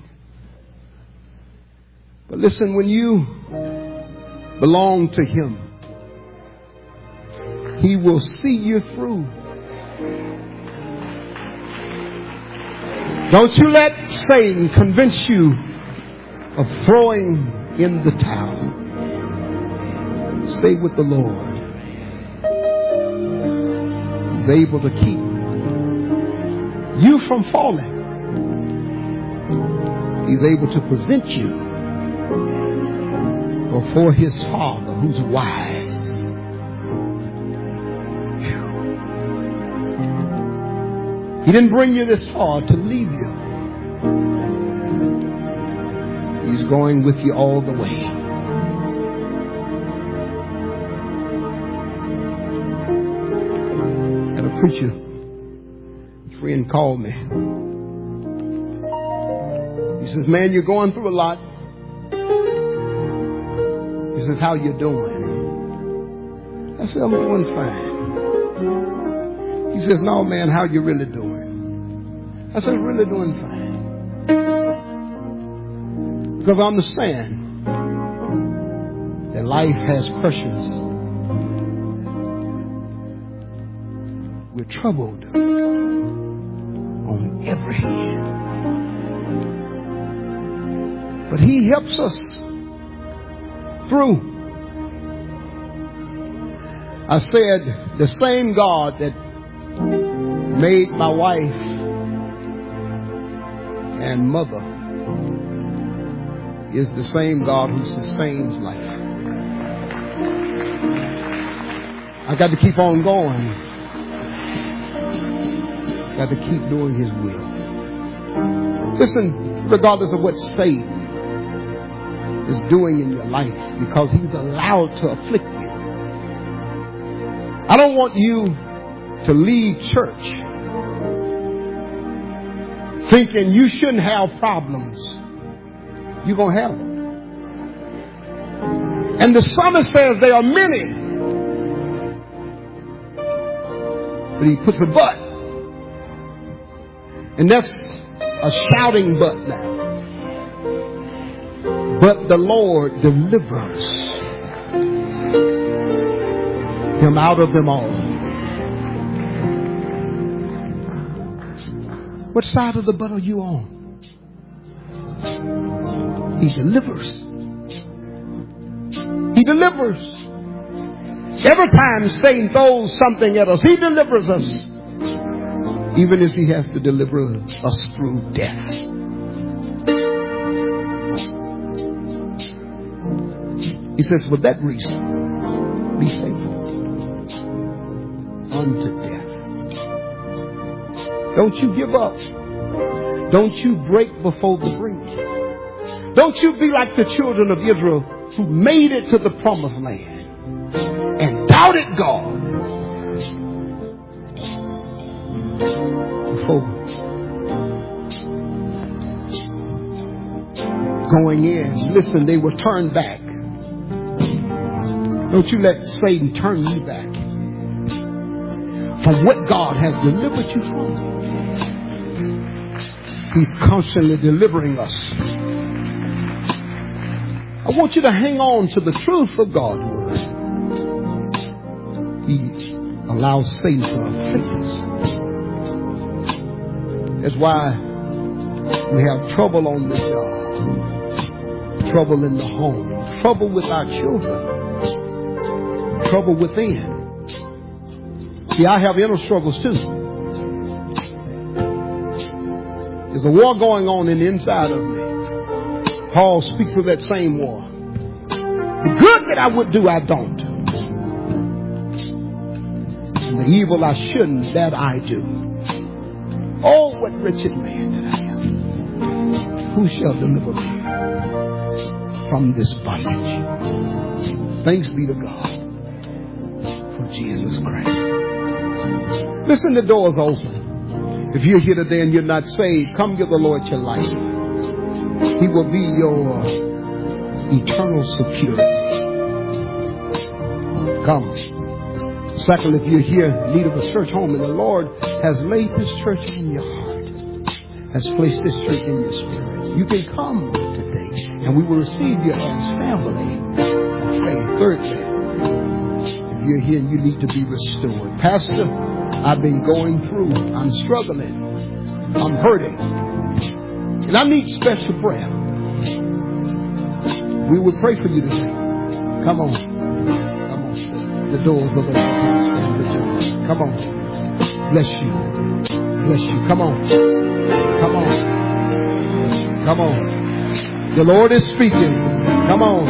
But listen, when you belong to Him, He will see you through. Don't you let Satan convince you of throwing in the towel. Stay with the Lord. He's able to keep you from falling. He's able to present you before His Father who's wise. He didn't bring you this far to leave you. He's going with you all the way. And a preacher friend called me. He says, man, you're going through a lot. He says, how you doing? I said, I'm doing fine. He says, no, man, how you really doing? I said, I'm really doing fine. Because I understand that life has pressures. We're troubled on every hand. But He helps us through. I said, the same God that made my wife and mother is the same God who sustains life. I got to keep on going. Got to keep doing His will. Listen, regardless of what Satan is doing in your life, because he's allowed to afflict you. I don't want you to leave church thinking you shouldn't have problems. You're going to have them. And the psalmist says there are many. But he puts a but. And that's a shouting but now. But the Lord delivers him out of them all. What side of the but are you on? He delivers. He delivers. Every time Satan throws something at us, He delivers us. Even as He has to deliver us through death. He says, for that reason, be faithful unto death. Don't you give up. Don't you break before the brink. Don't you be like the children of Israel who made it to the promised land and doubted God before going in. Listen, they were turned back. Don't you let Satan turn you back from what God has delivered you from. He's constantly delivering us. I want you to hang on to the truth of God's word. He allows Satan to afflict us. That's why we have trouble on the job, trouble in the home, trouble with our children, trouble within. See, I have inner struggles too. There's a war going on in the inside of me. Paul speaks of that same war. The good that I would do, I don't. And the evil I shouldn't, that I do. Oh, what wretched man that I am. Who shall deliver me from this bondage? Thanks be to God for Jesus Christ. Listen, the door's open. If you're here today and you're not saved, come give the Lord your life. He will be your eternal security. Come. Second, if you're here in need of a church home and the Lord has laid this church in your heart, has placed this church in your spirit, you can come today and we will receive you as family. Okay, thirdly, if you're here and you need to be restored. Pastor, I've been going through. I'm struggling. I'm hurting. And I need special prayer. We will pray for you today. Come on. Come on. The doors of the Come on. Bless you. Bless you. Come on. Come on. Come on. The Lord is speaking. Come on.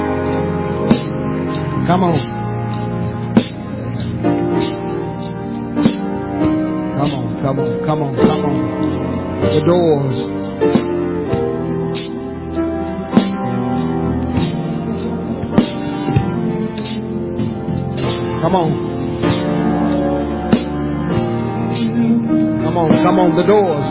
Come on. Come on, come on, come on, come on. The doors. Come on. Come on, come on, the doors.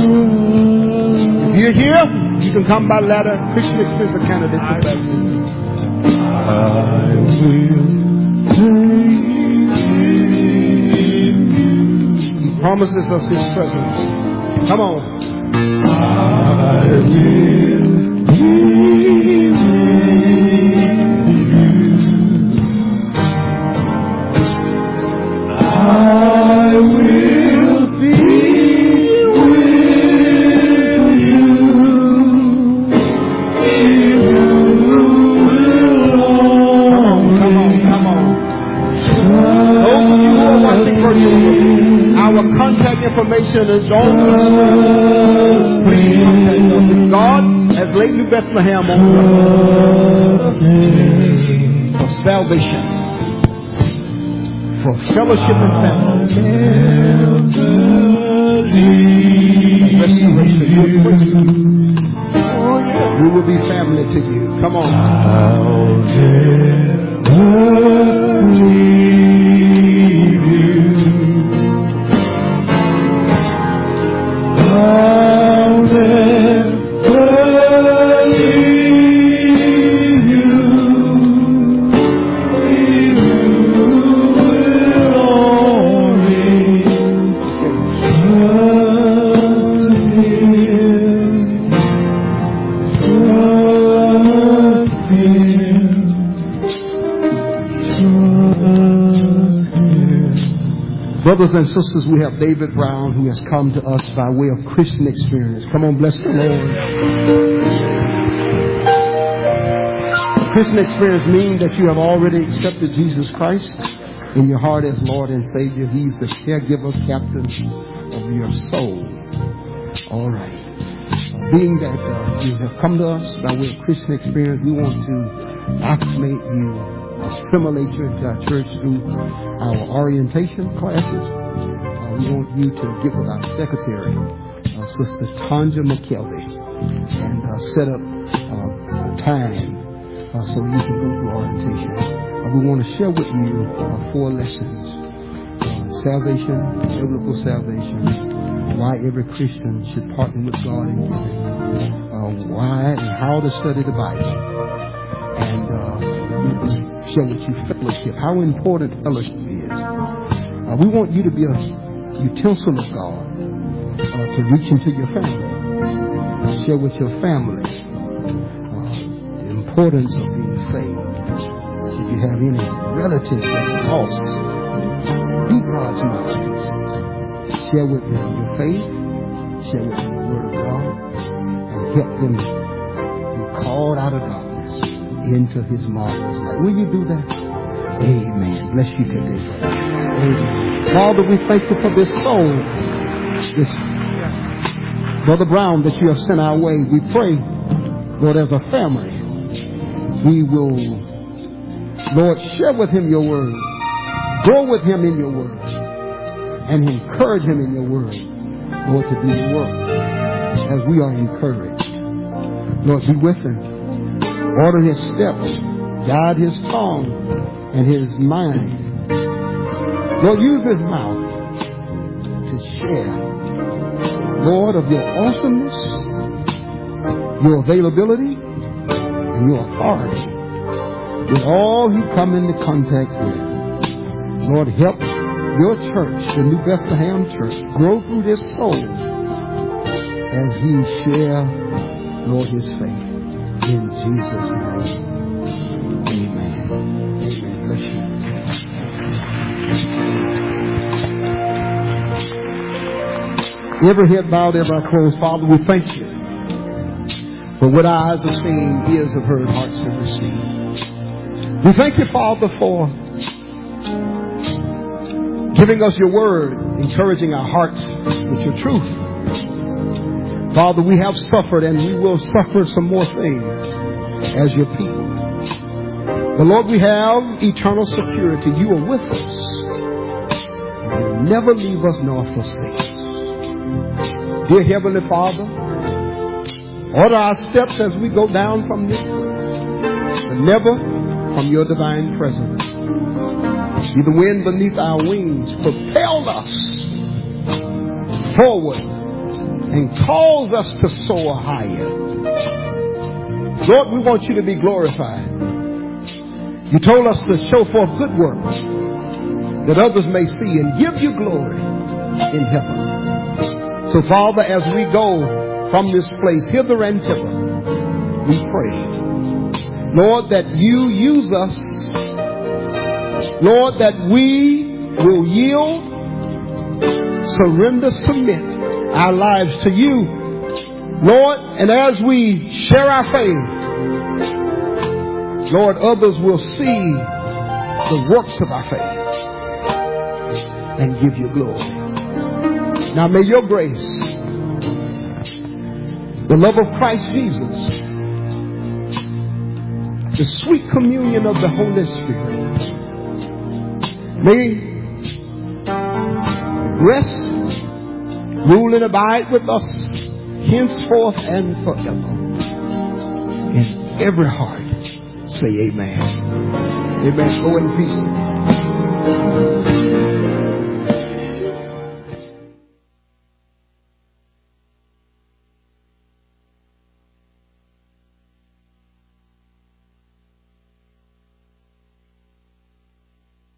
If you're here, you can come by ladder. Christian Experience, a candidate for baptism. I will He promises us His presence. Come on. I will be with you. I will be with you. Come on. Those of you who are watching virtually, our contact information is on the screen. Please contact us. God has laid New Bethlehem on for salvation, for fellowship and family, restoration. Oh yeah, we will be family to you. Come on. Brothers and sisters, we have David Brown who has come to us by way of Christian experience. Come on, bless the Lord. Christian experience means that you have already accepted Jesus Christ in your heart as Lord and Savior. He's the caregiver, captain of your soul. All right. Being that you have come to us by way of Christian experience, we want to acclimate you, assimilate you into our church through our orientation classes. We want you to get with our secretary, Sister Tanja McKelvey, and set up a time so you can go through orientation. We want to share with you 4 lessons: salvation, biblical salvation, why every Christian should partner with God in giving, why and how to study the Bible, and share with you fellowship, how important fellowship is. We want you to be a utensil of God to reach into your family, share with your family the importance of being saved. If you have any relative that's lost, be God's mouthpiece. Share with them your faith, share with them the Word of God, and help them be called out of darkness into His marvelous light. Will you do that? Amen. Bless you today, brother. Amen. Father, we thank you for this soul, this Brother Brown that you have sent our way. We pray, Lord, as a family, we will, Lord, share with him your word, grow with him in your word, and encourage him in your word, Lord, to do the work as we are encouraged. Lord, be with him. Order his steps, guide his tongue and his mind. Lord, use his mouth to share, Lord, of your awesomeness, your availability, and your authority with all he come into contact with. Lord, help your church, the New Bethlehem Church, grow through this soul as he share, Lord, his faith. In Jesus' name. Amen. Amen. Bless you. Every head bowed, every eye closed. Father, we thank you for what our eyes have seen, ears have heard, hearts have received. We thank you, Father, for giving us your word, encouraging our hearts with your truth. Father, we have suffered and we will suffer some more things as your people. But Lord, we have eternal security. You are with us. You will never leave us nor forsake us. Dear Heavenly Father, order our steps as we go down from this place, but never from your divine presence. Be the wind beneath our wings. Propel us forward and cause us to soar higher. Lord, we want you to be glorified You told us to show forth good works that others may see and give you glory in heaven. So, Father, as we go from this place hither and thither, we pray, Lord, that you use us. Lord, that we will yield, surrender, submit our lives to you. Lord, and as we share our faith, Lord, others will see the works of our faith and give you glory. Now may your grace, the love of Christ Jesus, the sweet communion of the Holy Spirit, may rest, rule, and abide with us henceforth and forever. In every heart, say amen. Amen. Go in peace.